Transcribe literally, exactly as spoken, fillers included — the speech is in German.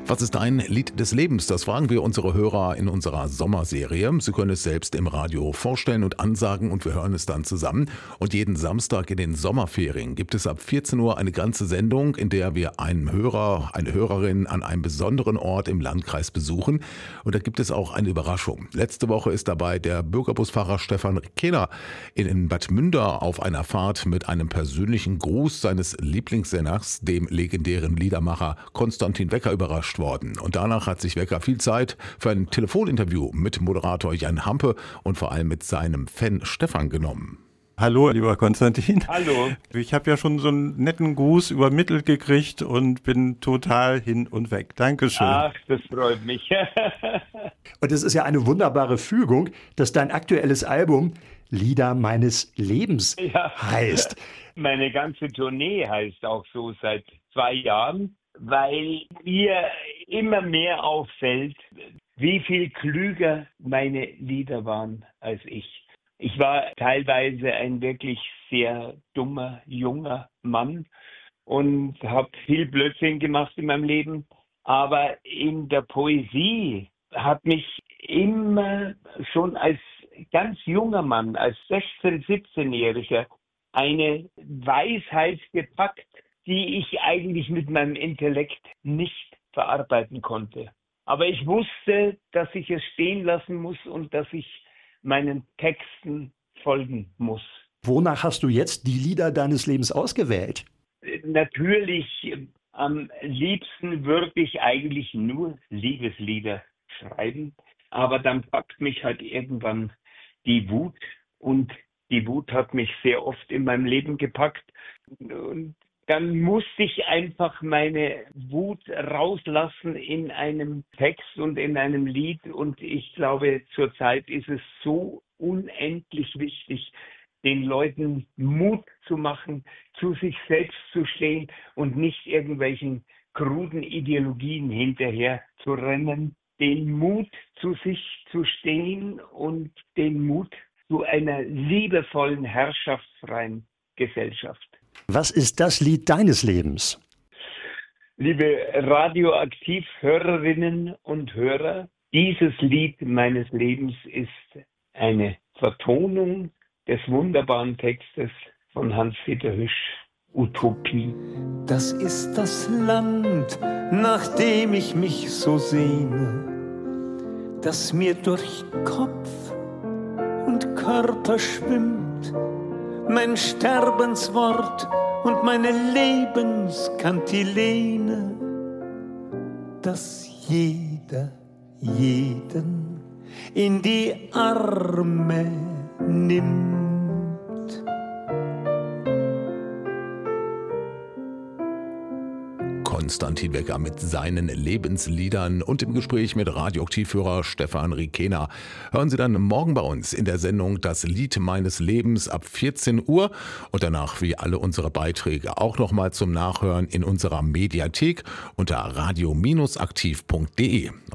Was ist dein Lied des Lebens? Das fragen wir unsere Hörer in unserer Sommerserie. Sie können es selbst im Radio vorstellen und ansagen und wir hören es dann zusammen. Und jeden Samstag in den Sommerferien gibt es ab vierzehn Uhr eine ganze Sendung, in der wir einen Hörer, eine Hörerin an einem besonderen Ort im Landkreis besuchen. Und da gibt es auch eine Überraschung. Letzte Woche ist dabei der Bürgerbusfahrer Stefan Rikena in Bad Münder auf einer Fahrt mit einem persönlichen Gruß seines Lieblingssängers, dem legendären Liedermacher Konstantin Wecker, überrascht worden. Und danach hat sich Wecker viel Zeit für ein Telefoninterview mit Moderator Jan Hampe und vor allem mit seinem Fan Stefan genommen. Hallo, lieber Konstantin. Hallo. Ich habe ja schon so einen netten Gruß übermittelt gekriegt und bin total hin und weg. Dankeschön. Ach, das freut mich. Und es ist ja eine wunderbare Fügung, dass dein aktuelles Album Lieder meines Lebens Ja. heißt. Meine ganze Tournee heißt auch so seit zwei Jahren, weil mir immer mehr auffällt, wie viel klüger meine Lieder waren als ich. Ich war teilweise ein wirklich sehr dummer, junger Mann und habe viel Blödsinn gemacht in meinem Leben. Aber in der Poesie hat mich immer schon als ganz junger Mann, als sechzehn-, siebzehnjähriger, eine Weisheit gepackt, die ich eigentlich mit meinem Intellekt nicht verarbeiten konnte. Aber ich wusste, dass ich es stehen lassen muss und dass ich meinen Texten folgen muss. Wonach hast du jetzt die Lieder deines Lebens ausgewählt? Natürlich, am liebsten würde ich eigentlich nur Liebeslieder schreiben, aber dann packt mich halt irgendwann die Wut und die Wut hat mich sehr oft in meinem Leben gepackt und dann musste ich einfach meine Wut rauslassen in einem Text und in einem Lied. Und ich glaube, zurzeit ist es so unendlich wichtig, den Leuten Mut zu machen, zu sich selbst zu stehen und nicht irgendwelchen kruden Ideologien hinterher zu rennen. Den Mut, zu sich zu stehen und den Mut zu einer liebevollen, herrschaftsfreien Gesellschaft. Was ist das Lied deines Lebens? Liebe Radioaktiv-Hörerinnen und Hörer, dieses Lied meines Lebens ist eine Vertonung des wunderbaren Textes von Hans-Dieter Hüsch, Utopie. Das ist das Land, nach dem ich mich so sehne, das mir durch Kopf und Körper schwimmt, mein Sterbenswort und meine Lebenskantilene, dass jeder jeden in die Arme nimmt. Konstantin Wecker mit seinen Lebensliedern und im Gespräch mit Radioaktivhörer Stefan Rikena. Hören Sie dann morgen bei uns in der Sendung Das Lied meines Lebens ab vierzehn Uhr und danach wie alle unsere Beiträge auch nochmal zum Nachhören in unserer Mediathek unter radio aktiv punkt de.